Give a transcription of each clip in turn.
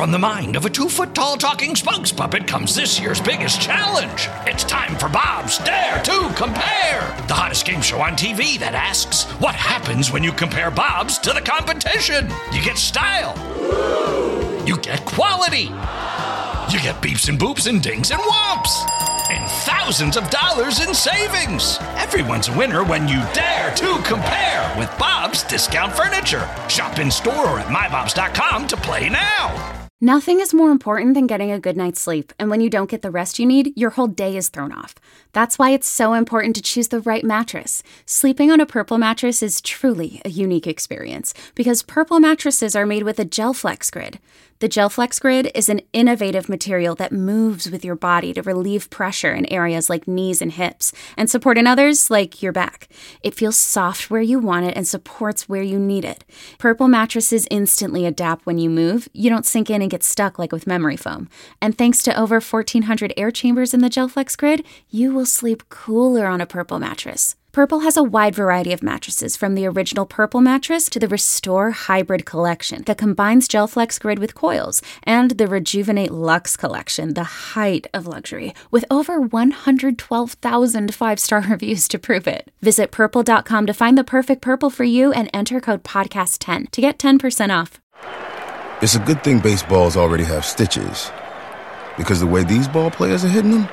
from the mind of a 2-foot-tall talking spokes puppet comes this year's biggest challenge. It's time for Bob's Dare to Compare, the hottest game show on TV that asks, what happens when you compare Bob's to the competition? You get style. You get quality. You get beeps and boops and dings and whomps. And thousands of dollars in savings. Everyone's a winner when you dare to compare with Bob's Discount Furniture. Shop in store or at mybobs.com to play now. Nothing is more important than getting a good night's sleep, and when you don't get the rest you need, your whole day is thrown off. That's why it's so important to choose the right mattress. Sleeping on a Purple mattress is truly a unique experience, because Purple mattresses are made with a GelFlex Grid. The GelFlex Grid is an innovative material that moves with your body to relieve pressure in areas like knees and hips, and support in others like your back. It feels soft where you want it and supports where you need it. Purple mattresses instantly adapt when you move. You don't sink in and get stuck like with memory foam. And thanks to over 1,400 air chambers in the GelFlex Grid, you will sleep cooler on a Purple mattress. Purple has a wide variety of mattresses, from the original Purple mattress to the Restore Hybrid collection that combines GelFlex Grid with coils, and the Rejuvenate Luxe collection, the height of luxury, with over 112,000 5-star reviews to prove it. Visit Purple.com to find the perfect Purple for you and enter code PODCAST10 to get 10% off. It's a good thing baseballs already have stitches, because the way these ball players are hitting them,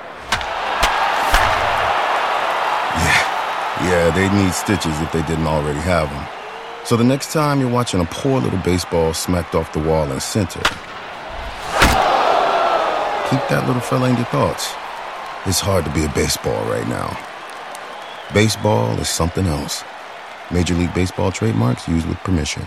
yeah, they need stitches if they didn't already have them. So the next time you're watching a poor little baseball smacked off the wall in center, keep that little fella in your thoughts. It's hard to be a baseball right now. Baseball is something else. Major League Baseball trademarks used with permission.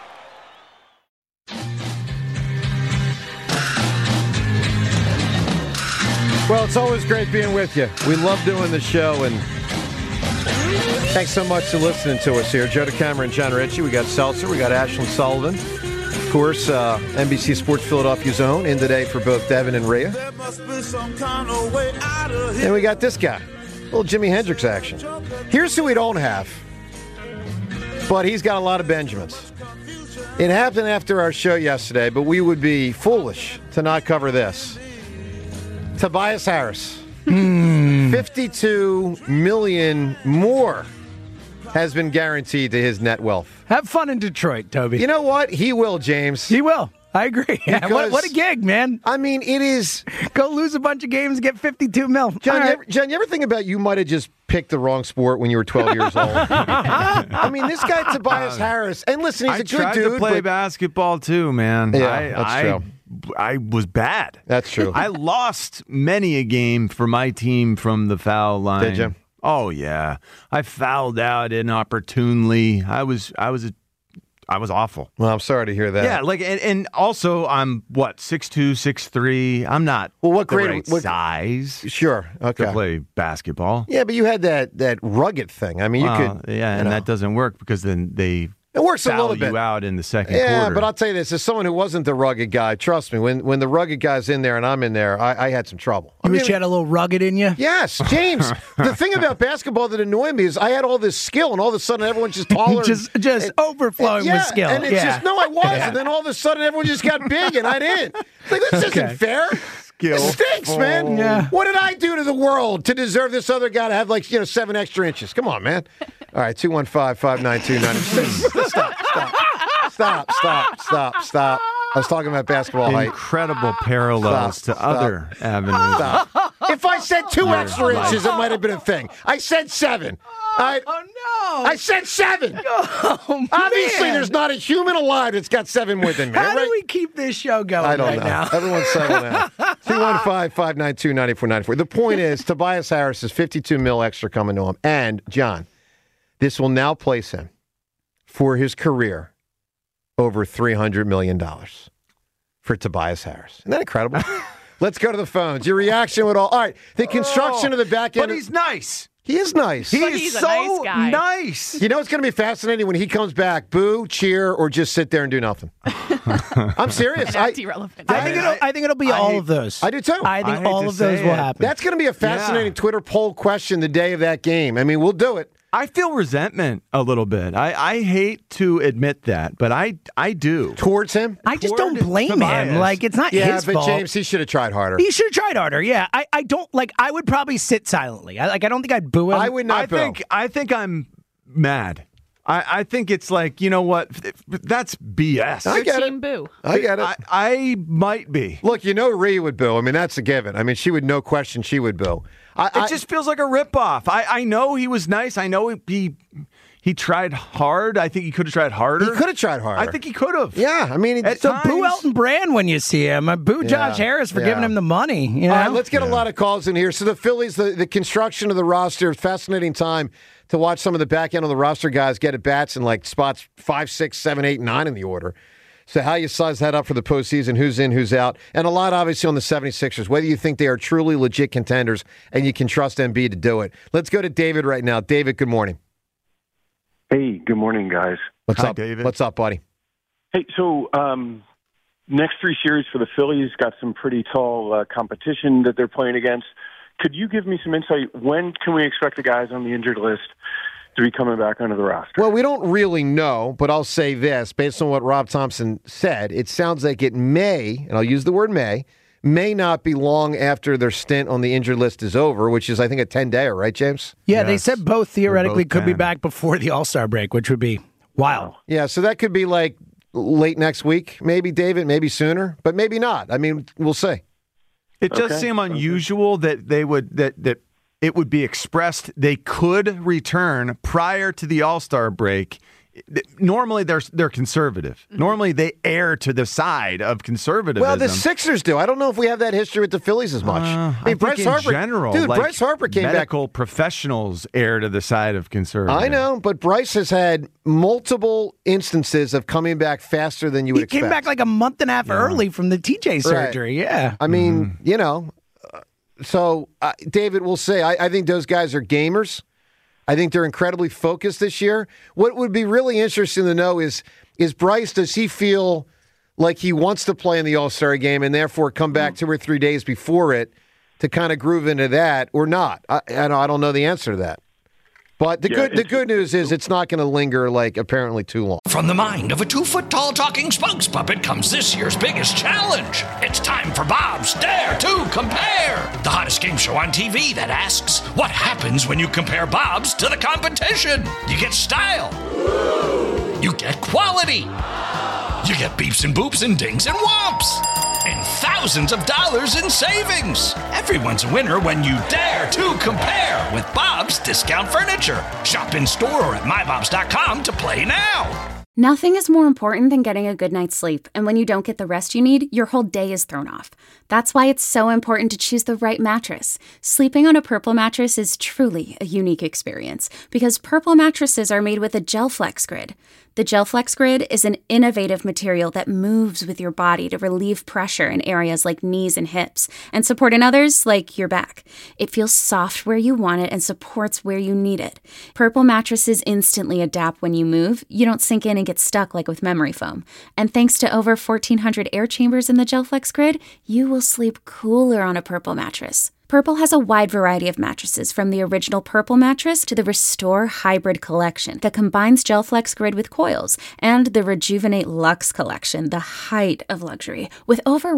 Well, it's always great being with you. We love doing the show, and thanks so much for listening to us here. Joe DeCamera and John Ritchie. We got Seltzer. We got Ashlyn Sullivan. Of course, NBC Sports Philadelphia's own in today for both Devin and Rhea. And we got this guy. A little Jimi Hendrix action. Here's who we don't have, but he's got a lot of Benjamins. It happened after our show yesterday, but we would be foolish to not cover this. Tobias Harris. 52 million more has been guaranteed to his net wealth. Have fun in Detroit, Toby. You know what? He will, James. He will. I agree. What a gig, man. I mean, it is. Go lose a bunch of games and get 52 mil. John, you ever think about you might have just picked the wrong sport when you were 12 years old? I mean, this guy, Tobias Harris, and listen, he's a good dude. I tried to play basketball too, man. Yeah, that's true. I was bad. That's true. I lost many a game for my team from the foul line. Did you? Oh yeah, I fouled out inopportunely. I was awful. Well, I'm sorry to hear that. Yeah, and also I'm 6'2", 6'3". I'm not what grade? Right size. Sure. Okay. To play basketball. Yeah, but you had that rugged thing. I mean, you could. Yeah, and that doesn't work because then they. It works a little bit. You out in the second quarter. quarter. Yeah, but I'll tell you this: as someone who wasn't the rugged guy, trust me, when the rugged guy's in there and I'm in there, I had some trouble. You wish you had a little rugged in you? Yes, James. The thing about basketball that annoyed me is I had all this skill, and all of a sudden everyone's just taller, just overflowing with skill. And it's just I was, and then all of a sudden everyone just got big, and I didn't. Like, this isn't fair. This stinks, man. Yeah. What did I do to the world to deserve this other guy to have 7 extra inches? Come on, man. All right, 215-592-96. Stop. I was talking about basketball height. Incredible parallels to other avenues. Stop. If I said 2 extra inches, it might have been a thing. I said 7. Oh, no. I said 7. Oh, Obviously, there's not a human alive that's got 7 more than me. How do we keep this show going I don't know. now? Everyone settle down. 215-592-9494. The point is, Tobias Harris is $52 million extra coming to him. And, John, this will now place him for his career over $300 million for Tobias Harris. Isn't that incredible? Let's go to the phones. Your reaction with all right, the construction of the back end. But he's nice. He is nice. He's so a nice guy. nice. You know what's going to be fascinating when he comes back? Boo, cheer, or just sit there and do nothing. I'm serious. Irrelevant. I think it'll be all of those. I do too. I think all of those will happen. That's going to be a fascinating Twitter poll question the day of that game. I mean, we'll do it. I feel resentment a little bit. I hate to admit that, but I do. Towards him? I just don't blame him. Like, it's not his fault. Yeah, but James, he should have tried harder. He should have tried harder, yeah. I don't, like, I would probably sit silently. I don't think I'd boo him. I would not boo. I think I'm mad. I think it's like, you know what? That's BS. I get Team it. boo. I get it. I might be. Look, Rhea would boo. I mean, that's a given. I mean, she would, no question, she would boo. It just feels like a ripoff. I know he was nice. I know he tried hard. I think he could have tried harder. He could have tried harder. I think he could have. Yeah, I mean, boo Elton Brand when you see him. Boo Josh Harris for giving him the money. You know? All right, let's get a lot of calls in here. So the Phillies, the construction of the roster, fascinating time to watch some of the back end of the roster guys get at bats in like spots 5, 6, 7, 8, 9 in the order. So how you size that up for the postseason, who's in, who's out, and a lot obviously on the 76ers, whether you think they are truly legit contenders and you can trust Embiid to do it. Let's go to David right now. David, good morning. Hey, good morning, guys. What's Hi, up, David? What's up, buddy? Hey, so next 3 series for the Phillies got some pretty tall competition that they're playing against. Could you give me some insight? When can we expect the guys on the injured list to be coming back onto the roster? Well, we don't really know, but I'll say this. Based on what Rob Thompson said, it sounds like it may, and I'll use the word may not be long after their stint on the injured list is over, which is, I think, a 10-dayer, right, James? Yeah, they Yes. said both theoretically Both could be can. back before the All-Star break, which would be wild. Yeah, so that could be like late next week, maybe, David, maybe sooner, but maybe not. I mean, we'll see. It does Okay. seem unusual that they would that it would be expressed they could return prior to the All-Star break. Normally they're conservative. Normally they err to the side of conservatism. Well, the Sixers do. I don't know if we have that history with the Phillies as much. I think in general, dude, like, Bryce Harper came back. medical professionals err to the side of conservative. I know, but Bryce has had multiple instances of coming back faster than you would He expect. came back like a month and a half early from the TJ surgery, yeah. I mean, so David will say, I think those guys are gamers. I think they're incredibly focused this year. What would be really interesting to know is Bryce, does he feel like he wants to play in the All-Star game and therefore come back 2 or 3 days before it to kind of groove into that or not? I don't know the answer to that. But the good news is it's not going to linger like apparently too long. From the mind of a 2-foot-tall talking spokes puppet comes this year's biggest challenge. It's time for Bob's Dare to Compare, the hottest game show on TV that asks, what happens when you compare Bob's to the competition? You get style. You get quality. You get beeps and boops and dings and whomps. And thousands of dollars in savings. Everyone's a winner when you dare to compare with Bob's Discount Furniture. Shop in store or at mybobs.com to play now. Nothing is more important than getting a good night's sleep, and when you don't get the rest you need, your whole day is thrown off. That's why it's so important to choose the right mattress. Sleeping on a Purple mattress is truly a unique experience, because Purple mattresses are made with a GelFlex Grid. The GelFlex Grid is an innovative material that moves with your body to relieve pressure in areas like knees and hips, and support in others like your back. It feels soft where you want it and supports where you need it. Purple mattresses instantly adapt when you move. You don't sink in and get stuck like with memory foam. And thanks to over 1,400 air chambers in the GelFlex Grid, you will sleep cooler on a Purple mattress. Purple has a wide variety of mattresses, from the original Purple mattress to the Restore Hybrid collection that combines GelFlex Grid with coils, and the Rejuvenate Luxe collection, the height of luxury, with over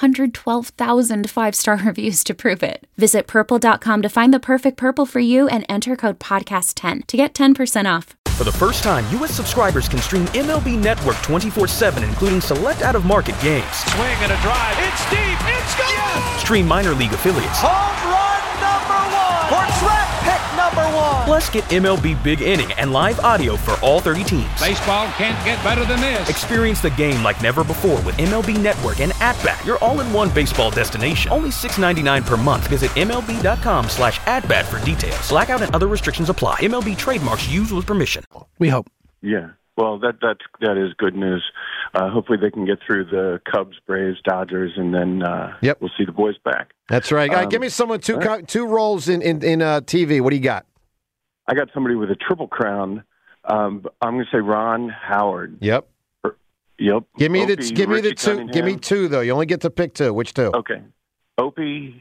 112,000 five-star reviews to prove it. Visit purple.com to find the perfect Purple for you and enter code podcast10 to get 10% off. For the first time, U.S. subscribers can stream MLB Network 24/7, including select out-of-market games. Swing and a drive. It's deep. It's gone. Yes! Stream minor league affiliates. Home run number 1. Or track pick number 1. Plus, get MLB Big Inning and live audio for all 30 teams. Baseball can't get better than this. Experience the game like never before with MLB Network and At-Bat, your all-in-one baseball destination. Only $6.99 per month. Visit MLB.com/AtBat for details. Blackout and other restrictions apply. MLB trademarks used with permission. We hope. Yeah. Well, that is good news. Hopefully they can get through the Cubs, Braves, Dodgers, and then we'll see the boys back. That's right. Give me someone two roles in TV. What do you got? I got somebody with a triple crown. I'm going to say Ron Howard. Yep. Yep. Give me Opie, the two. Richie Give me Cunningham. two though. You only get to pick two. Which two? Okay. Opie,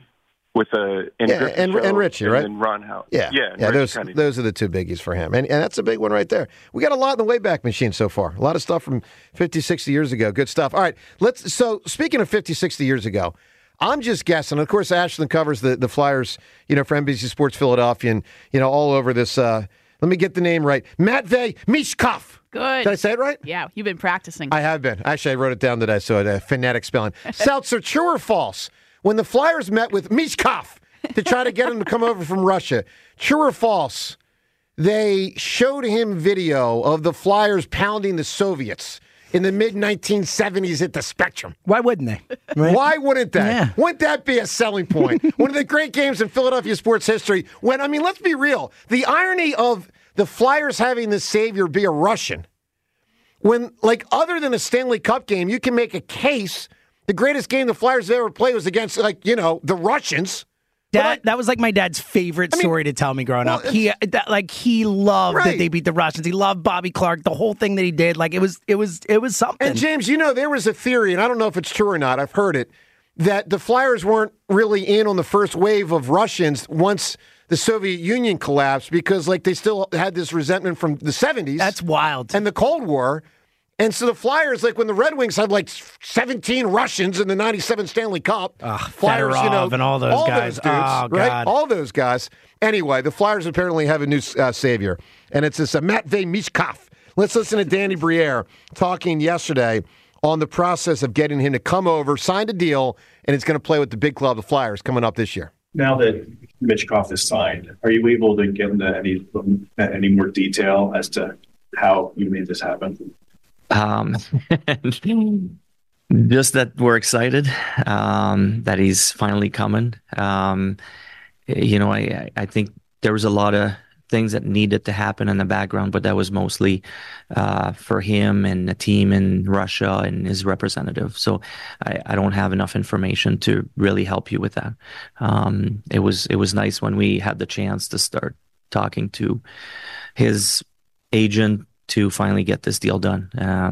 with Andy Griffith and Richie, right? And Ron Howard. Yeah. Those are the two biggies for him. And that's a big one right there. We got a lot in the Wayback Machine so far. A lot of stuff from 50, 60 years ago. Good stuff. All right. So speaking of 50, 60 years ago, I'm just guessing. Of course, Ashlyn covers the Flyers, for NBC Sports Philadelphia and, all over this. Let me get the name right. Matvei Michkov. Good. Did I say it right? Yeah, you've been practicing. I have been. Actually, I wrote it down today, so a phonetic spelling. Seltzer, true or false? When the Flyers met with Michkov to try to get him to come over from Russia, true or false, they showed him video of the Flyers pounding the Soviets in the mid-1970s at the Spectrum. Why wouldn't they? Right? Why wouldn't that? Yeah. Wouldn't that be a selling point? One of the great games in Philadelphia sports history. Let's be real. The irony of the Flyers having the savior be a Russian, when, other than a Stanley Cup game, you can make a case the greatest game the Flyers ever played was against, the Russians. That was my dad's favorite story to tell me growing up. He loved that they beat the Russians. He loved Bobby Clark, the whole thing that he did. It was something. And James, there was a theory, and I don't know if it's true or not. I've heard it, that the Flyers weren't really in on the first wave of Russians once the Soviet Union collapsed because they still had this resentment from the 70s. That's wild. And the Cold War. And so the Flyers, when the Red Wings had 17 Russians in the 97 Stanley Cup. Flyers, Fedorov and all those guys. Those dudes, right? God. All those guys. Anyway, the Flyers apparently have a new savior, and it's this Matvei Michkov. Let's listen to Danny Briere talking yesterday on the process of getting him to come over, signed a deal, and it's going to play with the big club, the Flyers, coming up this year. Now that Michkov is signed, are you able to get into any more detail as to how you made this happen? Just that we're excited that he's finally coming. I think there was a lot of things that needed to happen in the background, but that was mostly for him and the team in Russia and his representative. So I don't have enough information to really help you with that. It was nice when we had the chance to start talking to his agent to finally get this deal done.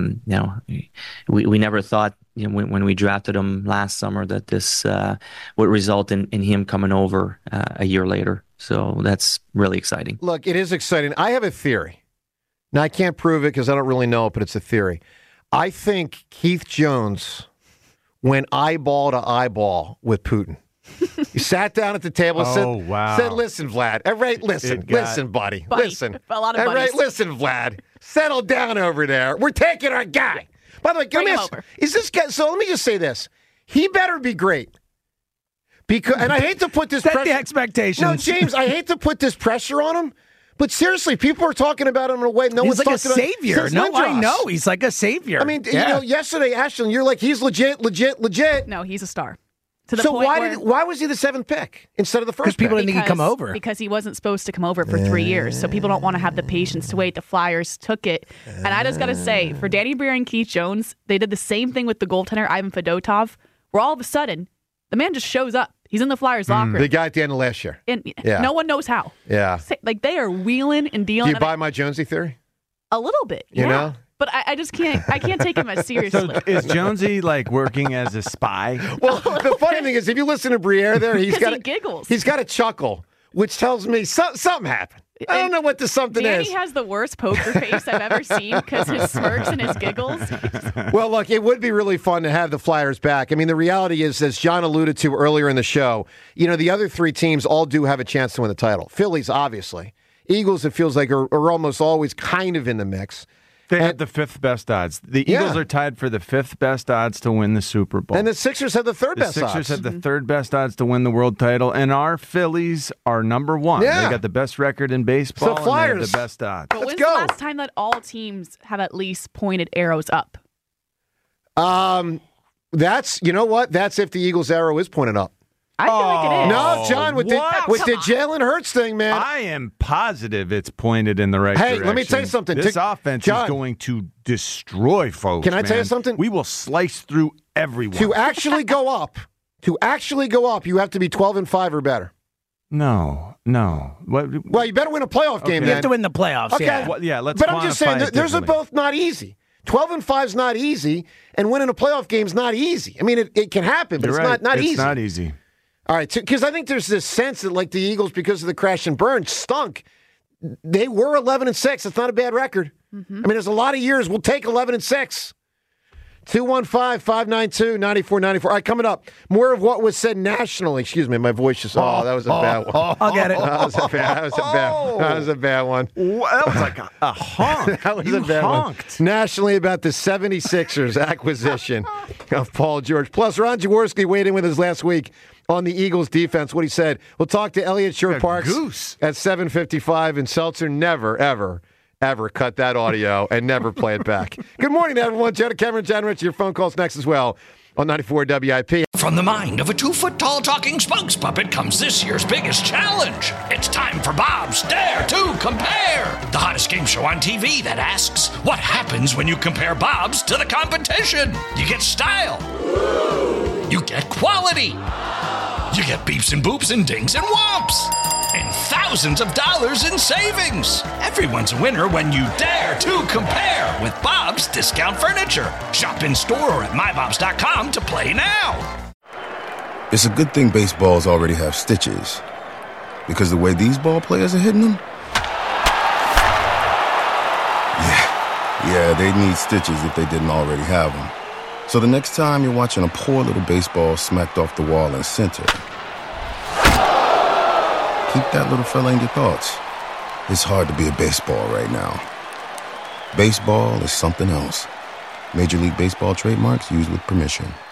We never thought, when we drafted him last summer, that this would result in him coming over a year later. So that's really exciting. Look, it is exciting. I have a theory. Now, I can't prove it because I don't really know it, but it's a theory. I think Keith Jones went eyeball to eyeball with Putin. He sat down at the table and said, listen, Vlad. All right, listen, buddy. Listen. A lot of buddies. All right, listen, Vlad. Settle down over there. We're taking our guy. By the way, is this guy, so let me just say this. He better be great. And I hate to put this pressure. Set the expectations. No, James, I hate to put this pressure on him. But seriously, people are talking about him in a way no one's talking about. He's like a savior. No, I know. He's like a savior. I mean, yesterday, Ashlyn, you're like, he's legit. No, he's a star. So why was he the seventh pick instead of the first pick? Because people didn't think he'd come over. Because he wasn't supposed to come over for 3 years. So people don't want to have the patience to wait. The Flyers took it. And I just got to say, for Danny Briere and Keith Jones, they did the same thing with the goaltender, Ivan Fedotov, where all of a sudden, the man just shows up. He's in the Flyers locker room. The guy at the end of last year. And no one knows how. Yeah. They are wheeling and dealing. Do you buy my Jonesy theory? A little bit. You know? But I just can't. I can't take him as seriously. So is Jonesy working as a spy? Well, the funny thing is, if you listen to Briere, there he giggles. He's got a chuckle, which tells me something happened. I don't know what the something Danny is. Danny has the worst poker face I've ever seen because his smirks and his giggles. Well, look, it would be really fun to have the Flyers back. I mean, the reality is, as John alluded to earlier in the show, the other three teams all do have a chance to win the title. Phillies, obviously. Eagles, it feels like, are almost always kind of in the mix. They had the fifth best odds. The Eagles are tied for the fifth best odds to win the Super Bowl. And the Sixers have the third best odds. The Sixers have the third best odds to win the world title. And our Phillies are number one. Yeah. They got the best record in baseball. So Flyers. And they have the best odds. But when's the last time that all teams have at least pointed arrows up? That's, you know what? That's if the Eagles' arrow is pointed up. I feel like it is. No, John, with the Jalen Hurts thing, man. I am positive it's pointed in the right direction. Hey, let me tell you something. This offense is going to destroy folks. Can I tell you something? We will slice through everyone. To actually go up, you have to be 12-5 or better. No. Well, you better win a playoff game. You have to win the playoffs. Okay. Yeah. Well, yeah. Let's. But I'm just saying, those are both not easy. 12-5 is not easy, and winning a playoff game is not easy. I mean, it can happen, but it's not easy. It's not easy. All right, because I think there's this sense that, like, the Eagles, because of the crash and burn, stunk. They were 11-6. That's not a bad record. I mean, there's a lot of years. We'll take 11-6. 215-592-9494. All right, coming up, more of what was said nationally. Excuse me, my voice just, that was a bad one. I'll get it. That was a bad one. That was like a honk. That was a bad honked. one. Nationally about the 76ers acquisition of Paul George. Plus, Ron Jaworski weighed in with us last week on the Eagles defense, what he said. We'll talk to Elliot Shore-Parks at 7:55, and Seltzer never, ever cut that audio and never play it back. Good morning, everyone. Jonah Cameron, John Rich, your phone calls next as well on 94 WIP. From the mind of a 2-foot-tall talking spokes puppet comes this year's biggest challenge. It's time for Bob's Dare to Compare, the hottest game show on TV that asks, what happens when you compare Bob's to the competition? You get style. You get quality. You get beeps and boops and dings and whomps. And thousands of dollars in savings. Everyone's a winner when you dare to compare with Bob's Discount Furniture. Shop in store or at mybobs.com to play now. It's a good thing baseballs already have stitches, because the way these ball players are hitting them, yeah, they need stitches if they didn't already have them. So the next time you're watching a poor little baseball smacked off the wall in center, keep that little fella in your thoughts. It's hard to be a baseball right now. Baseball is something else. Major League Baseball trademarks used with permission.